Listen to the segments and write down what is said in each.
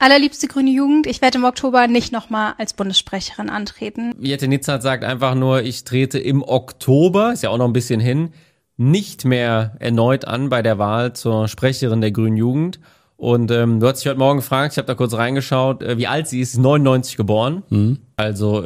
Allerliebste grüne Jugend, ich werde im Oktober nicht nochmal als Bundessprecherin antreten. Jette Nitzert sagt einfach nur, ich trete im Oktober, ist ja auch noch ein bisschen hin, nicht mehr erneut an bei der Wahl zur Sprecherin der Grünen Jugend. Und du hast dich heute Morgen gefragt, ich habe da kurz reingeschaut, wie alt sie ist, 99 geboren, also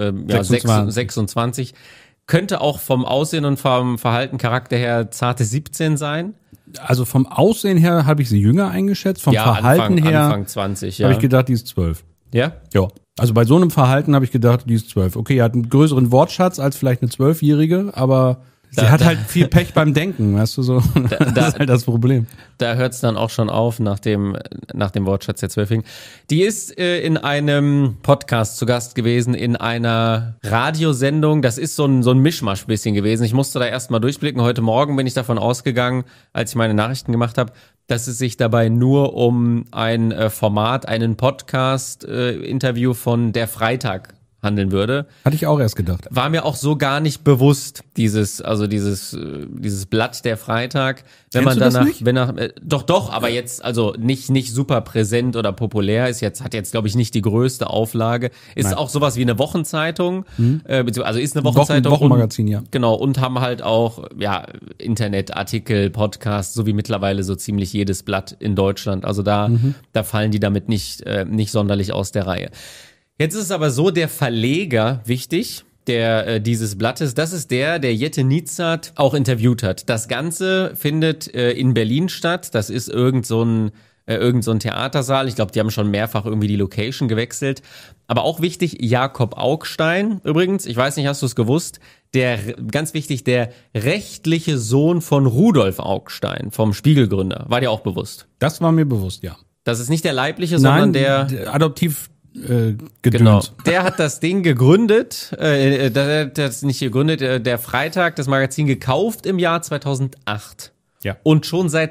26. Könnte auch vom Aussehen und vom Verhalten, Charakter her zarte 17 sein. Also vom Aussehen her habe ich sie jünger eingeschätzt, vom Verhalten her Anfang 20, ja. habe ich gedacht, die ist 12. Ja? Ja. Also bei so einem Verhalten habe ich gedacht, die ist 12. Okay, er hat einen größeren Wortschatz als vielleicht eine 12-Jährige, aber sie hat halt viel Pech beim Denken, weißt du so. Das ist halt das Problem. Da hört's dann auch schon auf nach dem Wortschatz der 12-Jährigen. Die ist in einem Podcast zu Gast gewesen, in einer Radiosendung. Das ist so ein Mischmasch bisschen gewesen. Ich musste da erst mal durchblicken. Heute Morgen bin ich davon ausgegangen, als ich meine Nachrichten gemacht habe, dass es sich dabei nur um ein Format, einen Podcast-Interview von Der Freitag handeln würde. Hatte ich auch erst gedacht. War mir auch so gar nicht bewusst, dieses Blatt Der Freitag. Wenn Kennst man du danach, das nicht? doch, aber jetzt, also nicht super präsent oder populär hat jetzt, glaube ich, nicht die größte Auflage. Ist Nein. auch sowas wie eine Wochenzeitung, also ist eine Wochenzeitung. Wochenmagazin, ja. Genau, und haben halt auch, Internetartikel, Podcasts, so wie mittlerweile so ziemlich jedes Blatt in Deutschland. Also da fallen die damit nicht sonderlich aus der Reihe. Jetzt ist es aber so, der Verleger wichtig, der dieses Blattes, das ist der Jette Nitzert auch interviewt hat. Das Ganze findet in Berlin statt. Das ist irgend so ein Theatersaal. Ich glaube, die haben schon mehrfach irgendwie die Location gewechselt. Aber auch wichtig, Jakob Augstein übrigens, ich weiß nicht, hast du es gewusst, ganz wichtig, der rechtliche Sohn von Rudolf Augstein, vom Spiegelgründer. War dir auch bewusst? Das war mir bewusst, ja. Das ist nicht der leibliche, sondern der Adoptiv Gedöns. Genau. Der hat das Ding gegründet, der Freitag, das Magazin gekauft im Jahr 2008. Ja. Und schon seit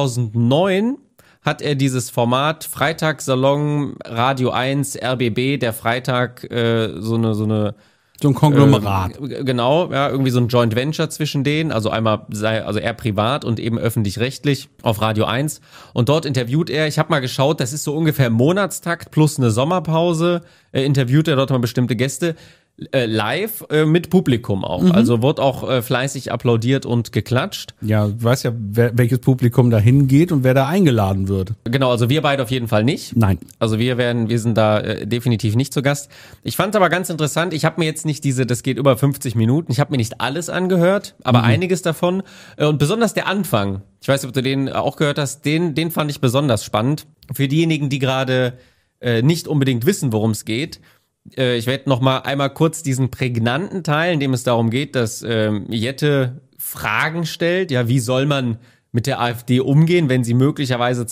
2009 hat er dieses Format Freitagssalon, Radio 1, RBB, der Freitag, so ein Konglomerat. Genau, ja, irgendwie so ein Joint Venture zwischen denen, also er privat und eben öffentlich-rechtlich auf Radio 1. Und dort interviewt er, ich habe mal geschaut, das ist so ungefähr Monatstakt plus eine Sommerpause, interviewt er dort mal bestimmte Gäste, live mit Publikum auch. Also wird auch fleißig applaudiert und geklatscht. Ja, du weißt ja, welches Publikum da hingeht und wer da eingeladen wird. Genau, also wir beide auf jeden Fall nicht. Nein. Also wir sind da definitiv nicht zu Gast. Ich fand aber ganz interessant, ich habe mir jetzt nicht das geht über 50 Minuten, ich habe mir nicht alles angehört, aber einiges davon. Und besonders der Anfang, ich weiß nicht, ob du den auch gehört hast, den fand ich besonders spannend. Für diejenigen, die gerade nicht unbedingt wissen, worum es geht, ich werde noch mal einmal kurz diesen prägnanten Teil, in dem es darum geht, dass Jette Fragen stellt. Ja, wie soll man mit der AfD umgehen, wenn sie möglicherweise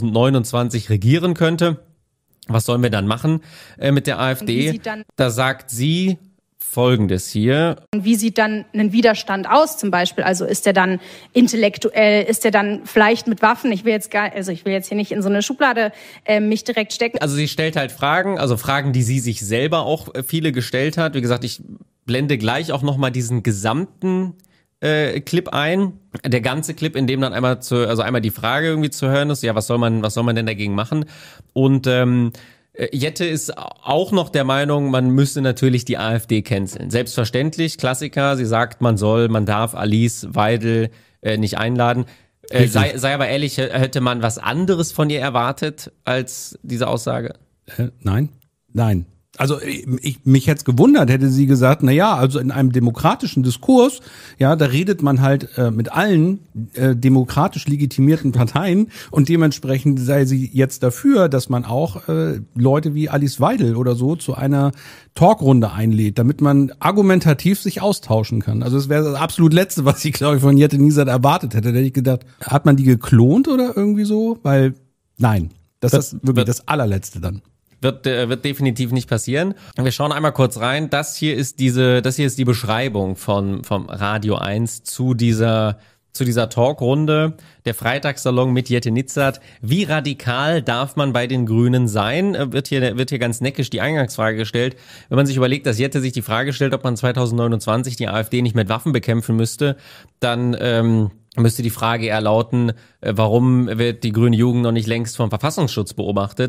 2029 regieren könnte? Was sollen wir dann machen mit der AfD? Da sagt sie Folgendes hier. Wie sieht dann ein Widerstand aus zum Beispiel? Also ist der dann intellektuell, ist der dann vielleicht mit Waffen? Ich will jetzt hier nicht in so eine Schublade mich direkt stecken. Also sie stellt halt Fragen, also Fragen, die sie sich selber auch viele gestellt hat. Wie gesagt, ich blende gleich auch nochmal diesen gesamten Clip ein. Der ganze Clip, in dem dann einmal die Frage irgendwie zu hören ist, ja, was soll man denn dagegen machen? Und Jette ist auch noch der Meinung, man müsste natürlich die AfD canceln. Selbstverständlich, Klassiker, sie sagt, man darf Alice Weidel nicht einladen. Sei aber ehrlich, hätte man was anderes von ihr erwartet als diese Aussage? Nein. Also mich hätte es gewundert, hätte sie gesagt, also in einem demokratischen Diskurs, ja, da redet man halt mit allen demokratisch legitimierten Parteien und dementsprechend sei sie jetzt dafür, dass man auch Leute wie Alice Weidel oder so zu einer Talkrunde einlädt, damit man argumentativ sich austauschen kann. Also das wäre das absolut Letzte, was ich, glaube ich, von Jette Nitzert erwartet hätte. Da hätte ich gedacht, hat man die geklont oder irgendwie so? Weil, nein, das ist wirklich das Allerletzte dann. Wird definitiv nicht passieren. Wir schauen einmal kurz rein. Das hier ist die Beschreibung vom Radio 1 zu dieser Talkrunde, der Freitagssalon mit Jette Nitzert. Wie radikal darf man bei den Grünen sein? Wird hier ganz neckisch die Eingangsfrage gestellt. Wenn man sich überlegt, dass Jette sich die Frage stellt, ob man 2029 die AfD nicht mit Waffen bekämpfen müsste, dann müsste die Frage eher lauten, warum wird die grüne Jugend noch nicht längst vom Verfassungsschutz beobachtet?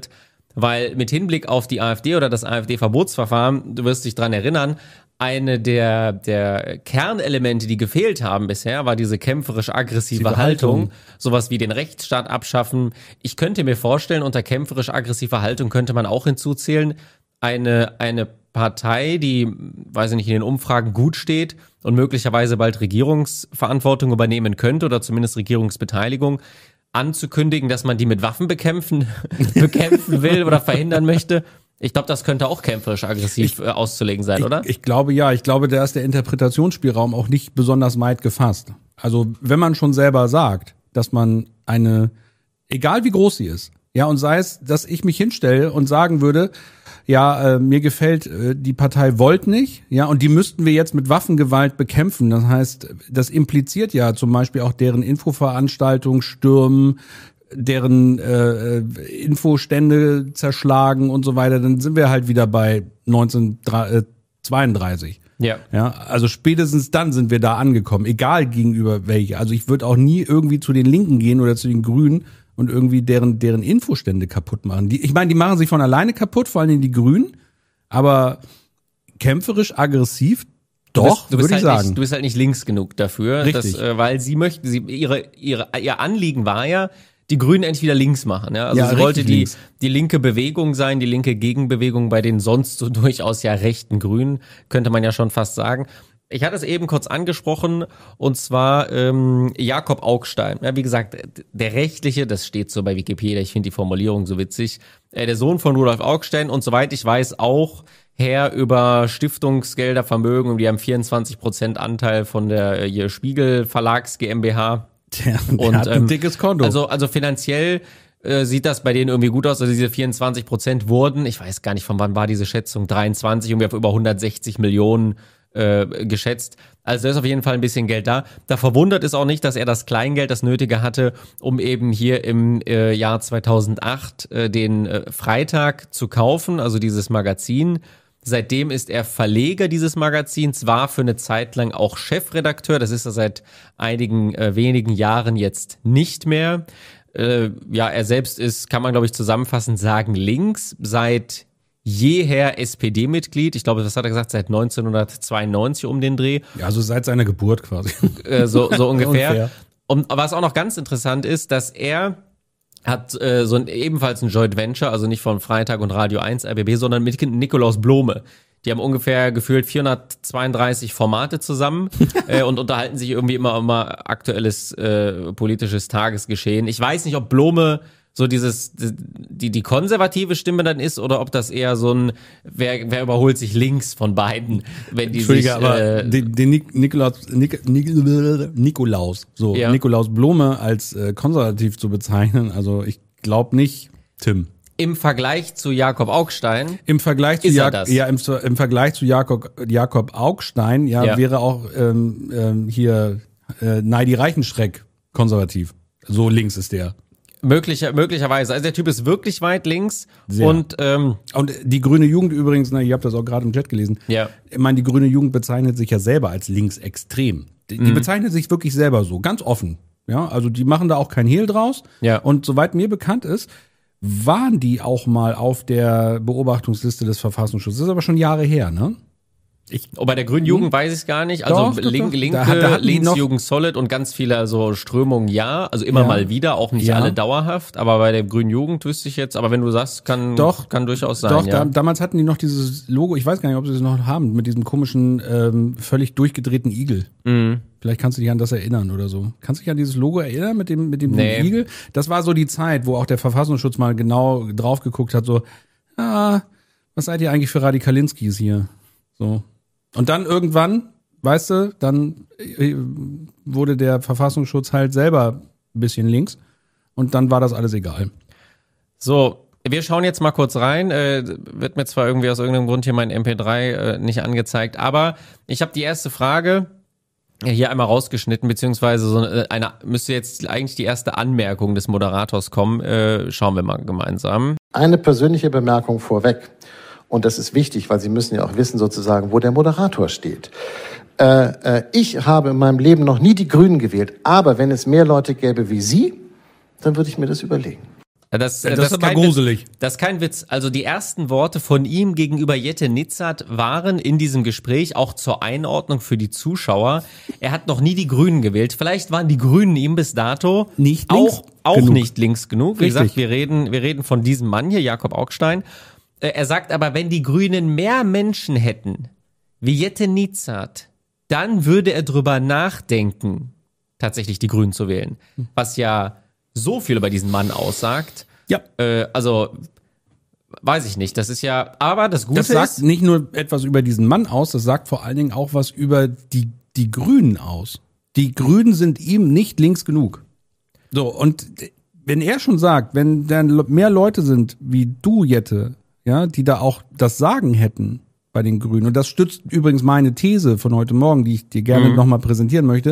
Weil mit Hinblick auf die AfD oder das AfD-Verbotsverfahren, du wirst dich dran erinnern, eine der Kernelemente, die gefehlt haben bisher, war diese kämpferisch-aggressive Haltung. Sowas wie den Rechtsstaat abschaffen. Ich könnte mir vorstellen, unter kämpferisch-aggressiver Haltung könnte man auch hinzuzählen, eine Partei, die, weiß ich nicht, in den Umfragen gut steht und möglicherweise bald Regierungsverantwortung übernehmen könnte oder zumindest Regierungsbeteiligung, anzukündigen, dass man die mit Waffen bekämpfen will oder verhindern möchte. Ich glaube, das könnte auch kämpferisch-aggressiv auszulegen sein, oder? Ich glaube, ja. Ich glaube, da ist der Interpretationsspielraum auch nicht besonders weit gefasst. Also, wenn man schon selber sagt, dass man egal wie groß sie ist, ja, und sei es, dass ich mich hinstelle und sagen würde, ja, mir gefällt die Partei Volt nicht, ja, und die müssten wir jetzt mit Waffengewalt bekämpfen. Das heißt, das impliziert ja zum Beispiel auch deren Infoveranstaltungen stürmen, deren Infostände zerschlagen und so weiter. Dann sind wir halt wieder bei 1932. Ja. Ja, also spätestens dann sind wir da angekommen, egal gegenüber welche. Also ich würde auch nie irgendwie zu den Linken gehen oder zu den Grünen und irgendwie deren Infostände kaputt machen. Ich meine, die machen sich von alleine kaputt, vor allem die Grünen, aber kämpferisch, aggressiv, doch, würde ich sagen. Du bist halt nicht links genug dafür, weil ihr Anliegen war ja, die Grünen endlich wieder links machen. Ja? Also sie wollte die linke Bewegung sein, die linke Gegenbewegung bei den sonst so durchaus ja rechten Grünen, könnte man ja schon fast sagen. Ich hatte es eben kurz angesprochen, und zwar Jakob Augstein. Ja, wie gesagt, der rechtliche, das steht so bei Wikipedia, ich finde die Formulierung so witzig, der Sohn von Rudolf Augstein und soweit ich weiß auch Herr über Stiftungsgelder, Vermögen, und die haben 24% Anteil von der Spiegel Verlags GmbH. Der hat ein dickes Konto. Also finanziell sieht das bei denen irgendwie gut aus. Also diese 24% wurden, ich weiß gar nicht, von wann war diese Schätzung, 23, irgendwie auf über 160 Millionen geschätzt. Also da ist auf jeden Fall ein bisschen Geld da. Da verwundert es auch nicht, dass er das Kleingeld, das Nötige hatte, um eben hier im Jahr 2008 den Freitag zu kaufen, also dieses Magazin. Seitdem ist er Verleger dieses Magazins, war für eine Zeit lang auch Chefredakteur. Das ist er seit einigen wenigen Jahren jetzt nicht mehr. Er selbst ist, kann man glaube ich zusammenfassend sagen, links, seit jeher SPD-Mitglied. Ich glaube, was hat er gesagt? Seit 1992 um den Dreh. Ja, also seit seiner Geburt quasi. So ungefähr. Und was auch noch ganz interessant ist, dass er hat ebenfalls ein Joint Venture, also nicht von Freitag und Radio 1 RBB, sondern mit Nikolaus Blome. Die haben ungefähr gefühlt 432 Formate zusammen und unterhalten sich irgendwie immer aktuelles politisches Tagesgeschehen. Ich weiß nicht, ob Blome so die konservative Stimme dann ist oder ob das eher so ein wer überholt sich links von beiden, wenn die sich aber den Nikolaus Blome als konservativ zu bezeichnen, also ich glaube nicht, Tim. Im Vergleich zu Jakob Augstein? Im Vergleich zu im Vergleich zu Jakob Augstein, wäre auch Neidi Reichenschreck konservativ. So links ist der. Möglicherweise. Also der Typ ist wirklich weit links. Sehr. Und die grüne Jugend übrigens, ihr habt das auch gerade im Chat gelesen. Ja. Ich meine, die grüne Jugend bezeichnet sich ja selber als linksextrem. Die bezeichnet sich wirklich selber so, ganz offen. Ja, also die machen da auch kein Hehl draus. Ja. Und soweit mir bekannt ist, waren die auch mal auf der Beobachtungsliste des Verfassungsschutzes. Das ist aber schon Jahre her, ne? Bei der Grünen Jugend weiß ich es gar nicht. Also linke Linksjugend Solid und ganz viele so Strömungen, also immer mal wieder, auch nicht alle dauerhaft. Aber bei der Grünen Jugend wüsste ich jetzt, aber wenn du sagst, kann durchaus sein. Doch, damals hatten die noch dieses Logo, ich weiß gar nicht, ob sie es noch haben, mit diesem komischen, völlig durchgedrehten Igel. Mhm. Vielleicht kannst du dich an das erinnern oder so. Kannst du dich an dieses Logo erinnern mit dem Igel? Das war so die Zeit, wo auch der Verfassungsschutz mal genau drauf geguckt hat, so, was seid ihr eigentlich für Radikalinskis hier? So. Und dann irgendwann, weißt du, dann wurde der Verfassungsschutz halt selber ein bisschen links und dann war das alles egal. So, wir schauen jetzt mal kurz rein. Wird mir zwar irgendwie aus irgendeinem Grund hier mein MP3 nicht angezeigt, aber ich habe die erste Frage hier einmal rausgeschnitten, beziehungsweise müsste jetzt eigentlich die erste Anmerkung des Moderators kommen. Schauen wir mal gemeinsam. Eine persönliche Bemerkung vorweg. Und das ist wichtig, weil Sie müssen ja auch wissen sozusagen, wo der Moderator steht. Ich habe in meinem Leben noch nie die Grünen gewählt, aber wenn es mehr Leute gäbe wie Sie, dann würde ich mir das überlegen. Das ist aber kein gruselig. Witz. Das ist kein Witz. Also die ersten Worte von ihm gegenüber Jette Nitzat waren in diesem Gespräch, auch zur Einordnung für die Zuschauer, er hat noch nie die Grünen gewählt. Vielleicht waren die Grünen ihm bis dato Nicht links auch genug. nicht links genug. Wie Richtig. gesagt, wir reden von diesem Mann hier, Jakob Augstein. Er sagt aber, wenn die Grünen mehr Menschen hätten wie Jette Nitzat, dann würde er drüber nachdenken, tatsächlich die Grünen zu wählen. Was ja so viel über diesen Mann aussagt. Ja. Also, weiß ich nicht. Das ist ja, aber das Gute Das sagt ist, nicht nur etwas über diesen Mann aus, das sagt vor allen Dingen auch was über die Grünen aus. Die Grünen sind ihm nicht links genug. So, und wenn er schon sagt, wenn dann mehr Leute sind wie du, Jette, ja, die da auch das Sagen hätten bei den Grünen, und das stützt übrigens meine These von heute Morgen, die ich dir gerne nochmal präsentieren möchte,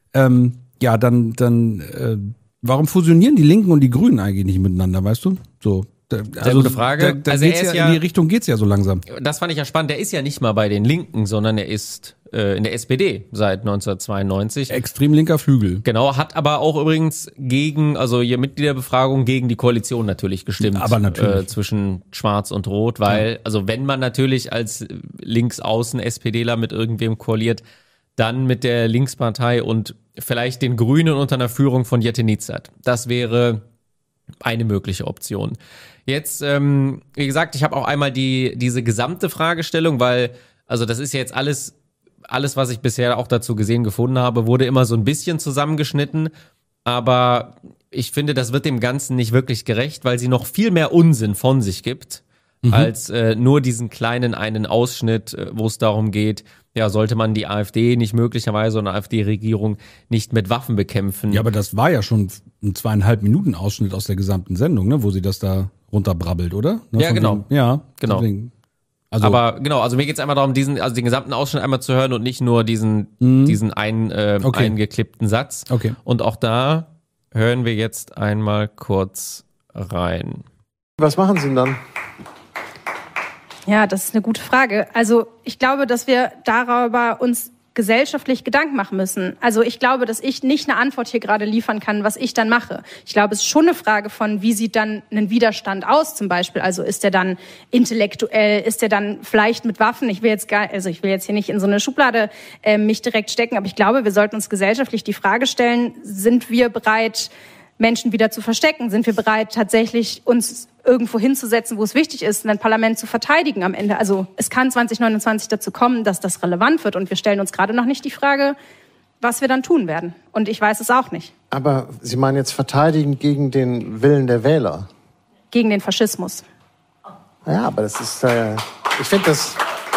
ja, dann warum fusionieren die Linken und die Grünen eigentlich nicht miteinander, weißt du? So. Sehr gute Frage. Da Also geht's er ist ja, in die Richtung geht's ja so langsam. das fand ich ja spannend, der ist ja nicht mal bei den Linken, sondern er ist in der SPD seit 1992. Extrem linker Flügel. Genau, hat aber auch übrigens also hier Mitgliederbefragung gegen die Koalition natürlich gestimmt. Aber natürlich. Zwischen Schwarz und Rot, weil, also wenn man natürlich als linksaußen SPDler mit irgendwem koaliert, dann mit der Linkspartei und vielleicht den Grünen unter einer Führung von Jette Nitzat. Das wäre eine mögliche Option. Jetzt, wie gesagt, ich habe auch einmal diese gesamte Fragestellung, weil, also das ist ja jetzt alles, was ich bisher auch dazu gefunden habe, wurde immer so ein bisschen zusammengeschnitten, aber ich finde, das wird dem Ganzen nicht wirklich gerecht, weil sie noch viel mehr Unsinn von sich gibt, als nur diesen kleinen einen Ausschnitt, wo es darum geht, ja, sollte man die AfD nicht möglicherweise oder eine AfD-Regierung nicht mit Waffen bekämpfen. Ja, aber das war ja schon ein 2,5 Minuten Ausschnitt aus der gesamten Sendung, ne, wo sie das da runterbrabbelt, oder? Ne, Ja, genau. Ja, Genau. deswegen. Also, Aber genau, also mir geht's einmal darum, den gesamten Ausschnitt einmal zu hören und nicht nur diesen Okay. eingeklippten Satz. Okay. Und auch da hören wir jetzt einmal kurz rein. Was machen Sie denn dann? Ja, das ist eine gute Frage. Also ich glaube, dass wir darüber uns gesellschaftlich Gedanken machen müssen. Also ich glaube, dass ich nicht eine Antwort hier gerade liefern kann, was ich dann mache. Ich glaube, es ist schon eine Frage von, wie sieht dann ein Widerstand aus zum Beispiel? Also ist der dann intellektuell, ist der dann vielleicht mit Waffen? Ich will jetzt hier nicht in so eine Schublade mich direkt stecken, aber ich glaube, wir sollten uns gesellschaftlich die Frage stellen, sind wir bereit, Menschen wieder zu verstecken? Sind wir bereit, tatsächlich uns irgendwo hinzusetzen, wo es wichtig ist, ein Parlament zu verteidigen am Ende? Also es kann 2029 dazu kommen, dass das relevant wird. Und wir stellen uns gerade noch nicht die Frage, was wir dann tun werden. Und ich weiß es auch nicht. Aber Sie meinen jetzt verteidigen gegen den Willen der Wähler? Gegen den Faschismus. Ja, aber das ist, ich finde das,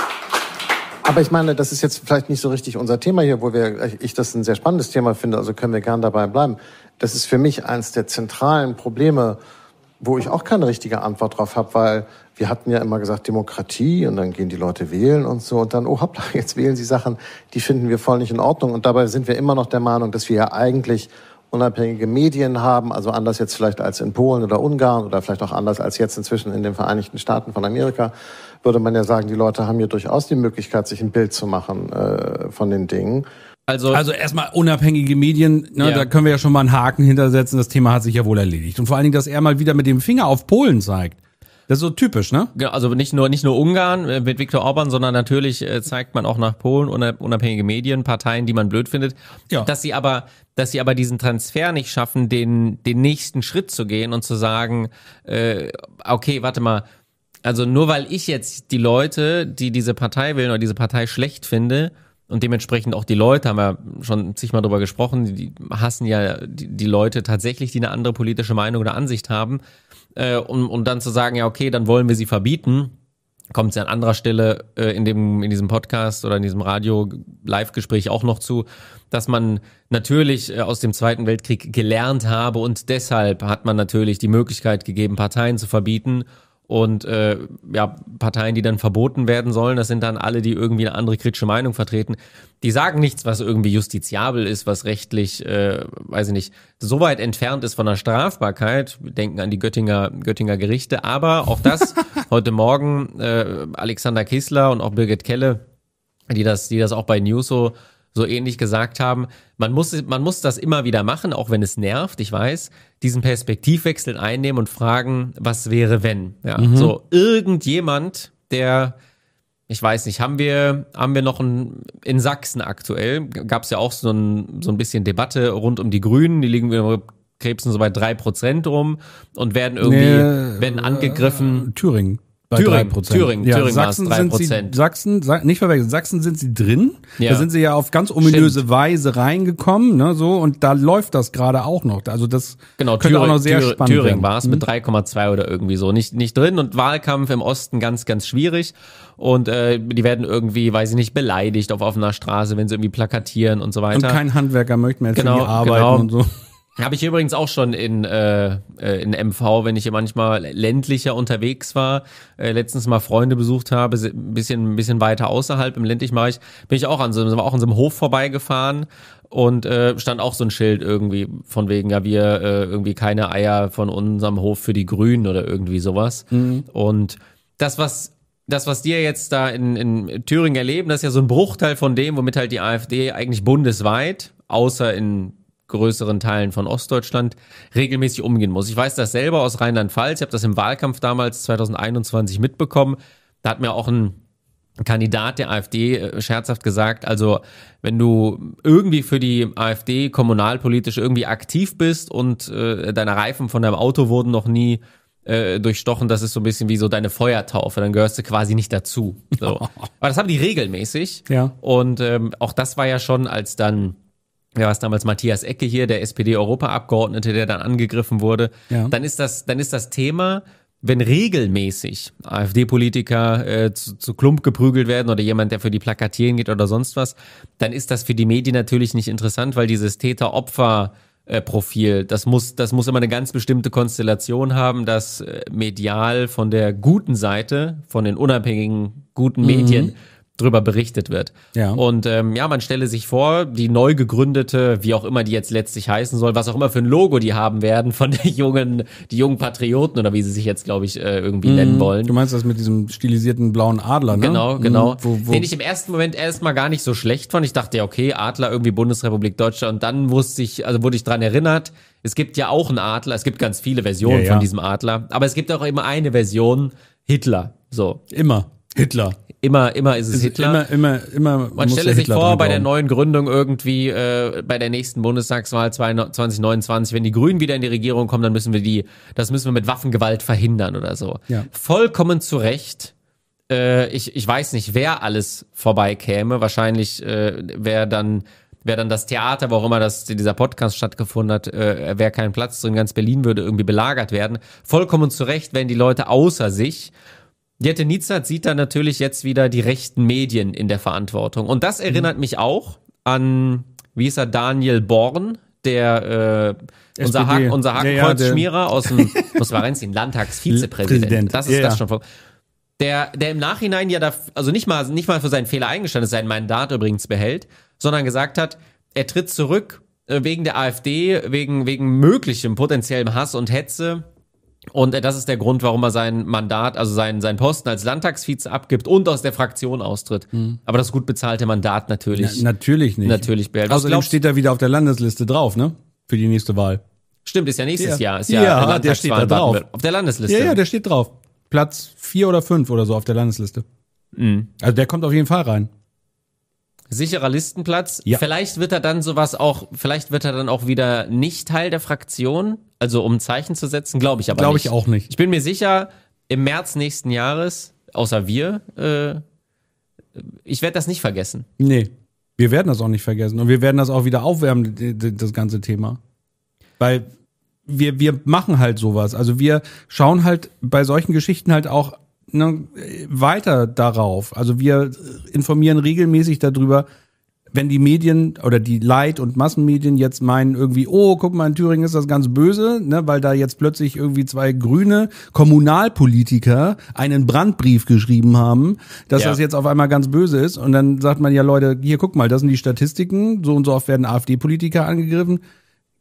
aber ich meine, das ist jetzt vielleicht nicht so richtig unser Thema hier, ich das ein sehr spannendes Thema finde, also können wir gern dabei bleiben. Das ist für mich eines der zentralen Probleme, wo ich auch keine richtige Antwort drauf habe, weil wir hatten ja immer gesagt Demokratie und dann gehen die Leute wählen und so und dann, oh hoppla, jetzt wählen sie Sachen, die finden wir voll nicht in Ordnung und dabei sind wir immer noch der Meinung, dass wir ja eigentlich unabhängige Medien haben, also anders jetzt vielleicht als in Polen oder Ungarn oder vielleicht auch anders als jetzt inzwischen in den Vereinigten Staaten von Amerika, würde man ja sagen, die Leute haben hier durchaus die Möglichkeit, sich ein Bild zu machen von den Dingen. Also erstmal unabhängige Medien, ne, Ja. Da können wir ja schon mal einen Haken hintersetzen, das Thema hat sich ja wohl erledigt. Und vor allen Dingen, dass er mal wieder mit dem Finger auf Polen zeigt. Das ist so typisch, ne? also nicht nur Ungarn mit Viktor Orban, sondern natürlich zeigt man auch nach Polen unabhängige Medien, Parteien, die man blöd findet, Ja. dass sie aber diesen Transfer nicht schaffen, den nächsten Schritt zu gehen und zu sagen, okay, warte mal, also nur weil ich jetzt die Leute, die diese Partei wählen oder diese Partei schlecht finde und dementsprechend auch die Leute, haben wir schon zigmal drüber gesprochen, die hassen ja die Leute tatsächlich, die eine andere politische Meinung oder Ansicht haben, und dann zu sagen, ja okay, dann wollen wir sie verbieten, kommt es ja an anderer Stelle in diesem Podcast oder in diesem Radio-Live-Gespräch auch noch zu, dass man natürlich aus dem Zweiten Weltkrieg gelernt habe und deshalb hat man natürlich die Möglichkeit gegeben, Parteien zu verbieten. Und Parteien, die dann verboten werden sollen, das sind dann alle, die irgendwie eine andere kritische Meinung vertreten. Die sagen nichts, was irgendwie justiziabel ist, was rechtlich, weiß ich nicht, so weit entfernt ist von der Strafbarkeit. Wir denken an die Göttinger Gerichte. Aber auch das heute Morgen Alexander Kissler und auch Birgit Kelle, die das auch bei News so so ähnlich gesagt haben, man muss das immer wieder machen, auch wenn es nervt, ich weiß, diesen Perspektivwechsel einnehmen und fragen, was wäre wenn? Ja, so irgendjemand, der, ich weiß nicht, haben wir noch in Sachsen aktuell, gab es ja auch so ein bisschen Debatte rund um die Grünen, die liegen wieder krebsen so bei 3% rum und werden werden angegriffen. Thüringen. Bei Thüringen 3%. Ja, Thüringen war es 3%. Nicht verwechseln, Sachsen sind sie drin. Ja. Da sind sie ja auf ganz ominöse Weise reingekommen, ne, so, und da läuft das gerade auch noch. Also das könnte auch noch sehr spannend Thüringen werden. war es mit 3,2 oder irgendwie so. Nicht drin und Wahlkampf im Osten ganz, ganz schwierig. Und die werden irgendwie, weiß ich nicht, beleidigt auf offener Straße, wenn sie irgendwie plakatieren und so weiter. Und kein Handwerker möchte mehr für Genau, die arbeiten und so. Habe ich übrigens auch schon in MV, wenn ich hier manchmal ländlicher unterwegs war, letztens mal Freunde besucht habe, ein bisschen weiter außerhalb im ländlichen Bereich, bin ich auch an so einem Hof vorbeigefahren und stand auch so ein Schild irgendwie von wegen, ja, wir irgendwie keine Eier von unserem Hof für die Grünen oder irgendwie sowas. Und das, was die jetzt da in Thüringen erleben, das ist ja so ein Bruchteil von dem, womit halt die AfD eigentlich bundesweit, außer in größeren Teilen von Ostdeutschland, regelmäßig umgehen muss. Ich weiß das selber aus Rheinland-Pfalz, ich habe das im Wahlkampf damals 2021 mitbekommen. Da hat mir auch ein Kandidat der AfD scherzhaft gesagt, also wenn du irgendwie für die AfD kommunalpolitisch irgendwie aktiv bist und deine Reifen von deinem Auto wurden noch nie durchstochen, das ist so ein bisschen wie so deine Feuertaufe, dann gehörst du quasi nicht dazu. So. Aber das haben die regelmäßig. Ja. Und auch das war ja schon, als dann was damals Matthias Ecke hier, der SPD-Europaabgeordnete, der dann angegriffen wurde, dann ist das Thema, wenn regelmäßig AfD-Politiker zu Klump geprügelt werden oder jemand, der für die plakatieren geht oder sonst was, dann ist das für die Medien natürlich nicht interessant, weil dieses Täter-Opfer-Profil, das muss immer eine ganz bestimmte Konstellation haben, dass medial von der guten Seite, von den unabhängigen guten Medien drüber berichtet wird. Ja. Und man stelle sich vor, die neu gegründete, wie auch immer die jetzt letztlich heißen soll, was auch immer für ein Logo die haben werden von die jungen Patrioten oder wie sie sich jetzt, glaube ich, irgendwie nennen wollen. Du meinst das mit diesem stilisierten blauen Adler, ne? Genau. Wo Den ich im ersten Moment erstmal gar nicht so schlecht fand. Ich dachte, ja, okay, Adler, irgendwie Bundesrepublik Deutschland. Und dann wurde ich dran erinnert, es gibt ja auch einen Adler, es gibt ganz viele Versionen von diesem Adler, aber es gibt auch immer eine Version, Hitler. So. Immer. Hitler. Immer ist es Hitler. Immer. Man stelle sich vor, bei der neuen Gründung irgendwie, bei der nächsten Bundestagswahl 2029, wenn die Grünen wieder in die Regierung kommen, dann müssen wir mit Waffengewalt verhindern oder so. Ja. Vollkommen zu Recht. Ich weiß nicht, wer alles vorbeikäme. Wahrscheinlich wäre dann das Theater, wo auch immer dieser Podcast stattgefunden hat, wäre kein Platz drin, ganz Berlin würde irgendwie belagert werden. Vollkommen zu Recht wären die Leute außer sich. Jette Nitzat sieht da natürlich jetzt wieder die rechten Medien in der Verantwortung. Und das erinnert mich auch an, wie ist er, Daniel Born, der unser Hakenkreuzschmierer aus dem, muss man reinziehen, Landtagsvizepräsident. Das ist das schon. Der im Nachhinein also nicht mal für seinen Fehler eingestanden ist, sein Mandat übrigens behält, sondern gesagt hat, er tritt zurück wegen der AfD, wegen möglichem potenziellem Hass und Hetze. Und das ist der Grund, warum er sein Mandat, also sein Posten als Landtagsvize abgibt und aus der Fraktion austritt. Aber das gut bezahlte Mandat natürlich. Natürlich nicht. Natürlich behält. Außerdem steht er wieder auf der Landesliste drauf, ne? Für die nächste Wahl. Stimmt, ist ja nächstes Jahr. Ist der steht da drauf. Auf der Landesliste. Ja, der steht drauf. Platz 4 oder 5 oder so auf der Landesliste. Also der kommt auf jeden Fall rein. Sicherer Listenplatz. Ja. Vielleicht wird er dann auch wieder nicht Teil der Fraktion, also um ein Zeichen zu setzen, glaube ich aber nicht. Glaube ich auch nicht. Ich bin mir sicher, im März nächsten Jahres, außer wir, ich werde das nicht vergessen. Nee, wir werden das auch nicht vergessen. Und wir werden das auch wieder aufwärmen, das ganze Thema. Weil wir machen halt sowas. Also wir schauen halt bei solchen Geschichten halt auch weiter darauf. Also wir informieren regelmäßig darüber, wenn die Medien oder die Leit- und Massenmedien jetzt meinen irgendwie, oh, guck mal, in Thüringen ist das ganz böse, ne, weil da jetzt plötzlich irgendwie 2 grüne Kommunalpolitiker einen Brandbrief geschrieben haben, dass das jetzt auf einmal ganz böse ist. Und dann sagt man ja, Leute, hier guck mal, das sind die Statistiken, so und so oft werden AfD-Politiker angegriffen.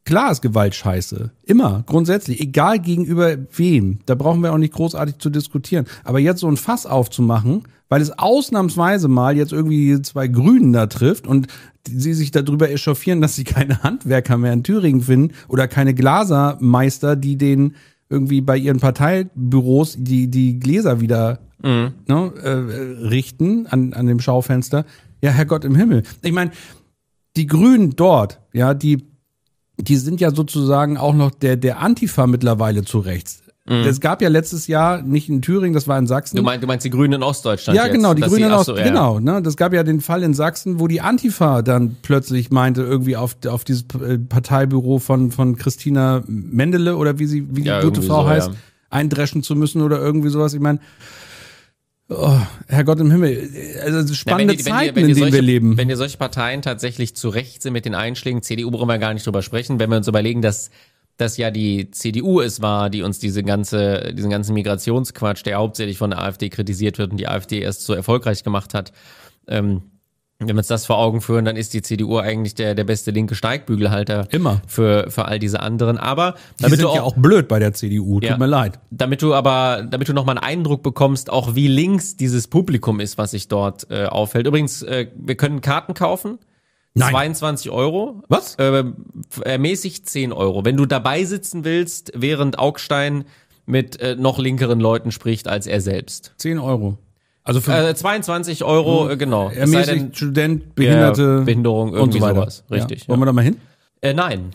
klar ist Gewalt scheiße. Immer, grundsätzlich. Egal gegenüber wem. Da brauchen wir auch nicht großartig zu diskutieren. Aber jetzt so ein Fass aufzumachen, weil es ausnahmsweise mal jetzt irgendwie 2 Grünen da trifft und sie sich darüber echauffieren, dass sie keine Handwerker mehr in Thüringen finden oder keine Glasermeister, die den irgendwie bei ihren Parteibüros die Gläser wieder richten an dem Schaufenster. Ja, Herrgott im Himmel. Ich meine, die Grünen dort, ja, die sind ja sozusagen auch noch der Antifa mittlerweile zu rechts. Es gab ja letztes Jahr, nicht in Thüringen, das war in Sachsen. Du meinst die Grünen in Ostdeutschland ja, jetzt? Genau, die Grünen in Ostdeutschland. Ja. Genau, ne? Das gab ja den Fall in Sachsen, wo die Antifa dann plötzlich meinte, irgendwie auf dieses Parteibüro von Christina Mendele oder wie die gute Frau heißt, eindreschen zu müssen oder irgendwie sowas. Ich meine, Herrgott im Himmel, also spannende Zeiten, in denen wir leben. Wenn dir solche Parteien tatsächlich zu Recht sind mit den Einschlägen, CDU brauchen wir gar nicht drüber sprechen, wenn wir uns überlegen, dass ja die CDU es war, die uns diesen ganzen Migrationsquatsch, der hauptsächlich von der AfD kritisiert wird und die AfD erst so erfolgreich gemacht hat. Wenn wir uns das vor Augen führen, dann ist die CDU eigentlich der beste linke Steigbügelhalter. Immer. Für all diese anderen. Aber die sind ja auch blöd bei der CDU, tut mir leid. Damit du noch mal einen Eindruck bekommst, auch wie links dieses Publikum ist, was sich dort auffällt. Übrigens, wir können Karten kaufen. Nein. 22 €. Was? Mäßig 10 €. Wenn du dabei sitzen willst, während Augstein mit noch linkeren Leuten spricht als er selbst. 10 €. Also für 22 €, genau. Ermäßigt Student, Behinderte, Behinderung, irgendwie und so weiter. Sowas. Richtig. Ja. Wollen wir da mal hin? Nein.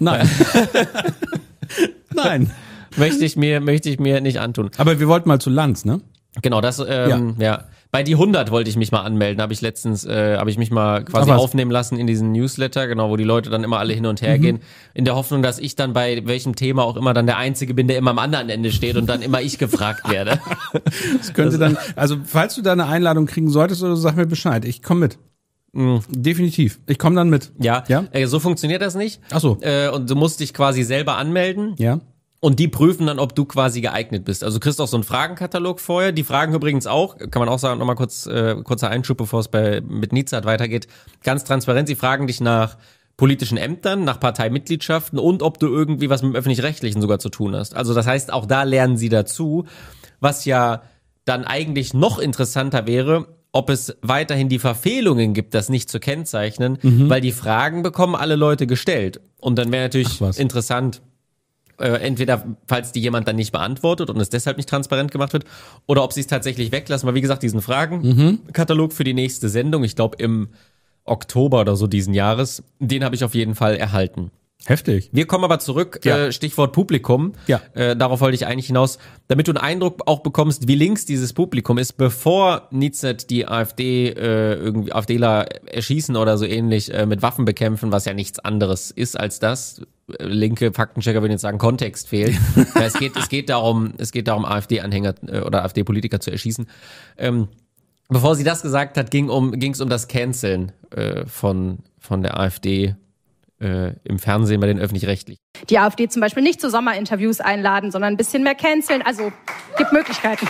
Nein. Möchte ich mir nicht antun. Aber wir wollten mal zu Lanz, ne? Genau, das, ja. Bei die 100 wollte ich mich mal anmelden, habe ich mich mal quasi aufnehmen lassen in diesen Newsletter, genau, wo die Leute dann immer alle hin und her gehen, in der Hoffnung, dass ich dann bei welchem Thema auch immer dann der Einzige bin, der immer am anderen Ende steht und dann immer ich gefragt werde. Das könnte dann, also falls du da eine Einladung kriegen solltest, oder so, sag mir Bescheid, ich komme mit. Definitiv, ich komme dann mit. Ja? So funktioniert das nicht. Ach so. Und du musst dich quasi selber anmelden. Ja. Und die prüfen dann, ob du quasi geeignet bist. Also du kriegst auch so einen Fragenkatalog vorher. Die fragen übrigens auch, kann man auch sagen, nochmal kurzer Einschub, bevor es mit Nizat weitergeht. Ganz transparent, sie fragen dich nach politischen Ämtern, nach Parteimitgliedschaften und ob du irgendwie was mit dem Öffentlich-Rechtlichen sogar zu tun hast. Also das heißt, auch da lernen sie dazu, was ja dann eigentlich noch interessanter wäre, ob es weiterhin die Verfehlungen gibt, das nicht zu kennzeichnen, weil die Fragen bekommen alle Leute gestellt. Und dann wäre natürlich interessant, entweder, falls die jemand dann nicht beantwortet und es deshalb nicht transparent gemacht wird, oder ob sie es tatsächlich weglassen. Weil wie gesagt, diesen Fragenkatalog für die nächste Sendung, ich glaube im Oktober oder so diesen Jahres, den habe ich auf jeden Fall erhalten. Heftig. Wir kommen aber zurück, Stichwort Publikum. Ja. Darauf wollte ich eigentlich hinaus, damit du einen Eindruck auch bekommst, wie links dieses Publikum ist, bevor Nizat die AfDler erschießen oder so ähnlich mit Waffen bekämpfen, was ja nichts anderes ist als das. Linke Faktenchecker würden jetzt sagen, Kontext fehlt. Ja, es geht darum, AfD-Anhänger oder AfD-Politiker zu erschießen. Bevor sie das gesagt hat, ging es um das Canceln von der AfD im Fernsehen bei den Öffentlich-Rechtlichen. Die AfD zum Beispiel nicht zu Sommerinterviews einladen, sondern ein bisschen mehr canceln. Also gibt Möglichkeiten.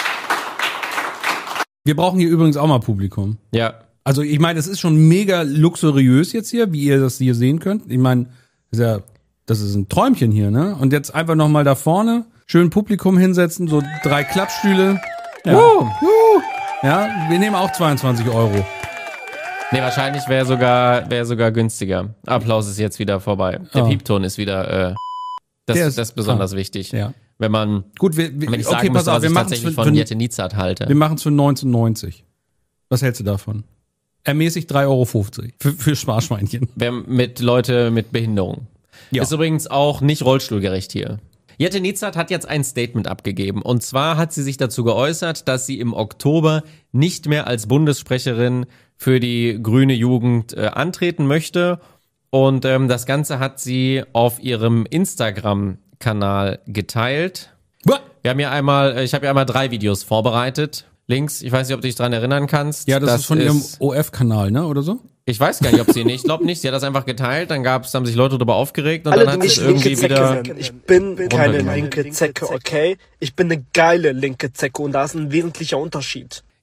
Wir brauchen hier übrigens auch mal Publikum. Ja. Also ich meine, es ist schon mega luxuriös jetzt hier, wie ihr das hier sehen könnt. Ich meine, das ist ein Träumchen hier, ne? Und jetzt einfach nochmal da vorne, schön Publikum hinsetzen, so 3 Klappstühle. Ja. Ja, wir nehmen auch 22 €. Nee, wahrscheinlich wäre sogar günstiger. Applaus ist jetzt wieder vorbei. Der Piepton ist wieder, das ist besonders wichtig. Ja. Wenn man, gut, wenn ich sagen müsste, was ich tatsächlich von Jette Nizat halte. Wir machen es für 19,90. Was hältst du davon? Ermäßigt 3,50 € für Sparschweinchen. Mit Leute mit Behinderung. Ja. Ist übrigens auch nicht rollstuhlgerecht hier. Jette Nizat hat jetzt ein Statement abgegeben. Und zwar hat sie sich dazu geäußert, dass sie im Oktober nicht mehr als Bundessprecherin für die grüne Jugend antreten möchte. Und das Ganze hat sie auf ihrem Instagram-Kanal geteilt. Ich habe ja einmal 3 Videos vorbereitet. Links, ich weiß nicht, ob du dich dran erinnern kannst. Ja, das ist von ihrem OF-Kanal, ne, oder so? Ich weiß gar nicht, ob ich glaube nicht. Sie hat das einfach geteilt, dann haben sich Leute darüber aufgeregt und dann hat es irgendwie wieder... Ich bin keine linke Zecke, okay? Ich bin eine geile linke Zecke und da ist ein wesentlicher Unterschied.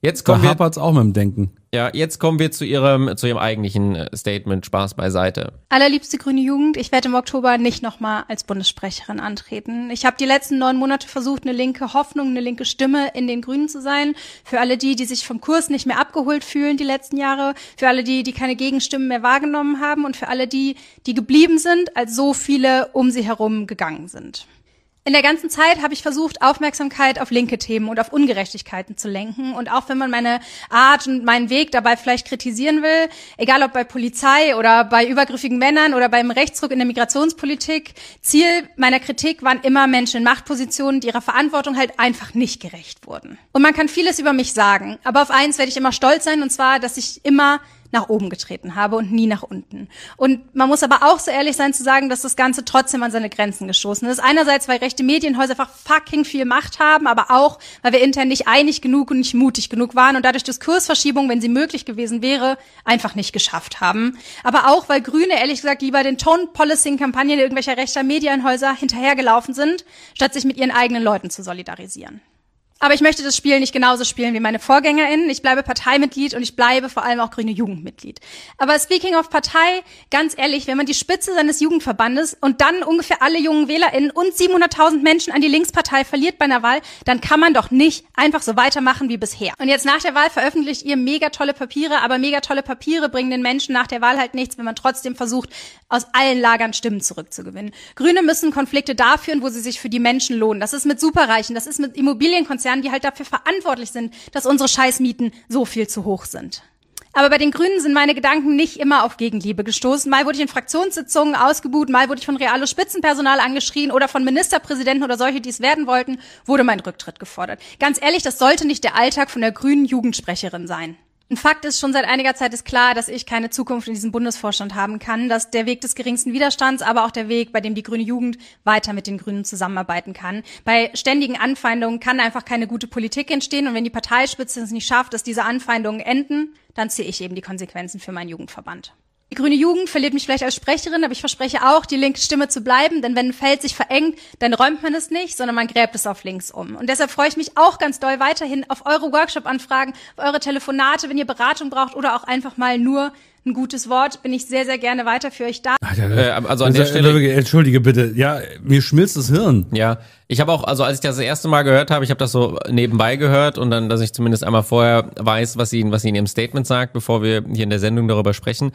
Jetzt kommen wir, hapert's auch mit dem Denken. ja, jetzt kommen wir zu Ihrem eigentlichen Statement. Spaß beiseite. Allerliebste Grüne Jugend, ich werde im Oktober nicht nochmal als Bundessprecherin antreten. Ich habe die letzten 9 Monate versucht, eine linke Hoffnung, eine linke Stimme in den Grünen zu sein. Für alle die sich vom Kurs nicht mehr abgeholt fühlen die letzten Jahre. Für alle die keine Gegenstimmen mehr wahrgenommen haben. Und für alle die geblieben sind, als so viele um sie herum gegangen sind. In der ganzen Zeit habe ich versucht, Aufmerksamkeit auf linke Themen und auf Ungerechtigkeiten zu lenken. Und auch wenn man meine Art und meinen Weg dabei vielleicht kritisieren will, egal ob bei Polizei oder bei übergriffigen Männern oder beim Rechtsruck in der Migrationspolitik, Ziel meiner Kritik waren immer Menschen in Machtpositionen, die ihrer Verantwortung halt einfach nicht gerecht wurden. Und man kann vieles über mich sagen, aber auf eins werde ich immer stolz sein, und zwar, dass ich immer nach oben getreten habe und nie nach unten. Und man muss aber auch so ehrlich sein zu sagen, dass das Ganze trotzdem an seine Grenzen gestoßen ist. Einerseits, weil rechte Medienhäuser einfach fucking viel Macht haben, aber auch, weil wir intern nicht einig genug und nicht mutig genug waren und dadurch Diskursverschiebung, wenn sie möglich gewesen wäre, einfach nicht geschafft haben. Aber auch, weil Grüne, ehrlich gesagt, lieber den Tone-Policing-Kampagnen irgendwelcher rechter Medienhäuser hinterhergelaufen sind, statt sich mit ihren eigenen Leuten zu solidarisieren. Aber ich möchte das Spiel nicht genauso spielen wie meine VorgängerInnen. Ich bleibe Parteimitglied und ich bleibe vor allem auch Grüne Jugendmitglied. Aber speaking of Partei, ganz ehrlich, wenn man die Spitze seines Jugendverbandes und dann ungefähr alle jungen WählerInnen und 700.000 Menschen an die Linkspartei verliert bei einer Wahl, dann kann man doch nicht einfach so weitermachen wie bisher. Und jetzt nach der Wahl veröffentlicht ihr mega tolle Papiere, aber mega tolle Papiere bringen den Menschen nach der Wahl halt nichts, wenn man trotzdem versucht, aus allen Lagern Stimmen zurückzugewinnen. Grüne müssen Konflikte da führen, wo sie sich für die Menschen lohnen. Das ist mit Superreichen, das ist mit Immobilienkonzernen, die halt dafür verantwortlich sind, dass unsere Scheißmieten so viel zu hoch sind. Aber bei den Grünen sind meine Gedanken nicht immer auf Gegenliebe gestoßen. Mal wurde ich in Fraktionssitzungen ausgebuht, mal wurde ich von Realo Spitzenpersonal angeschrien oder von Ministerpräsidenten oder solche, die es werden wollten, wurde mein Rücktritt gefordert. Ganz ehrlich, das sollte nicht der Alltag von der grünen Jugendsprecherin sein. Ein Fakt ist, schon seit einiger Zeit ist klar, dass ich keine Zukunft in diesem Bundesvorstand haben kann, dass der Weg des geringsten Widerstands, aber auch der Weg, bei dem die grüne Jugend weiter mit den Grünen zusammenarbeiten kann. Bei ständigen Anfeindungen kann einfach keine gute Politik entstehen, und wenn die Parteispitze es nicht schafft, dass diese Anfeindungen enden, dann ziehe ich eben die Konsequenzen für meinen Jugendverband. Die grüne Jugend verliert mich vielleicht als Sprecherin, aber ich verspreche auch, die linke Stimme zu bleiben, denn wenn ein Feld sich verengt, dann räumt man es nicht, sondern man gräbt es auf links um. Und deshalb freue ich mich auch ganz doll weiterhin auf eure Workshop-Anfragen, auf eure Telefonate, wenn ihr Beratung braucht oder auch einfach mal nur ein gutes Wort, bin ich sehr, sehr gerne weiter für euch da. Also an der Stelle, entschuldige bitte, ja, mir schmilzt das Hirn. ja, ich habe auch, also als ich das erste Mal gehört habe, ich habe das so nebenbei gehört und dann, dass ich zumindest einmal vorher weiß, was sie in ihrem Statement sagt, bevor wir hier in der Sendung darüber sprechen.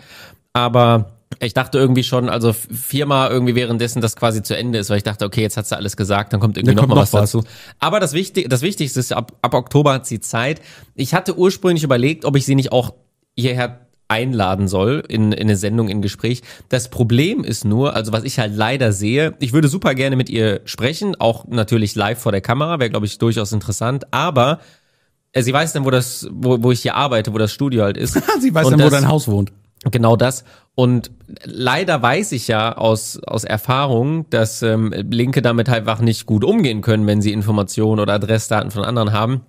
Aber ich dachte irgendwie schon, also 4-mal irgendwie währenddessen das quasi zu Ende ist, weil ich dachte, okay, jetzt hat sie alles gesagt, dann kommt irgendwie noch mal was dazu. Aber das Wichtigste ist, ab Oktober hat sie Zeit. Ich hatte ursprünglich überlegt, ob ich sie nicht auch hierher einladen soll in eine Sendung, in ein Gespräch. Das Problem ist nur, also was ich halt leider sehe, ich würde super gerne mit ihr sprechen, auch natürlich live vor der Kamera, wäre, glaube ich, durchaus interessant, aber sie weiß dann, wo ich hier arbeite, wo das Studio halt ist. Sie weiß dann, wo dein Haus wohnt. Genau das. Und leider weiß ich ja aus Erfahrung, dass Linke damit halt einfach nicht gut umgehen können, wenn sie Informationen oder Adressdaten von anderen haben.